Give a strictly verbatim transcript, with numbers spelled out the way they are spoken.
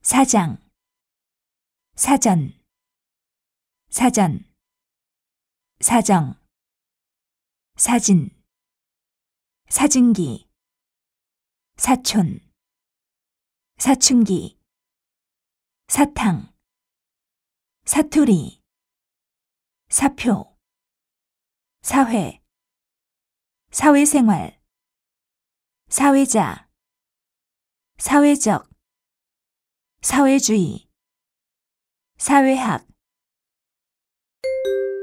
사장, 사전, 사전, 사정, 사진, 사진기, 사촌, 사춘기, 사탕, 사투리, 사표, 사회, 사회생활, 사회자, 사회적, 사회주의, 사회학.